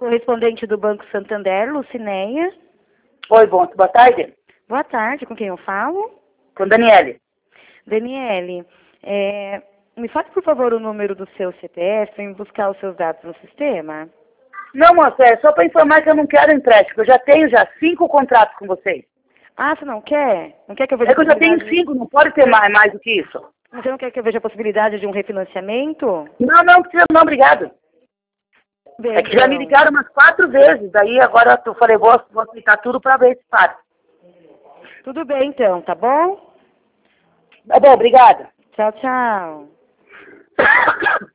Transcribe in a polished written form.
correspondente do Banco Santander, Lucinéia. Oi, boa tarde. Boa tarde, com quem eu falo? Com Daniele. Daniele, me fale, por favor, o número do seu CPF para eu buscar os seus dados no sistema. Não, moça, é só para informar que eu não quero empréstimo. Eu já tenho 5 contratos com vocês. Ah, você não quer? Não quer que eu veja É que eu já tenho 5, não pode ter mais do que isso. Você não quer que eu veja a possibilidade de um refinanciamento? Não precisa não, obrigado. Bem, É que já me ligaram umas 4 vezes, daí agora eu falei, vou aceitar tudo para ver se para. Tudo bem, então, tá bom? Tá bom, obrigada. Tchau, tchau.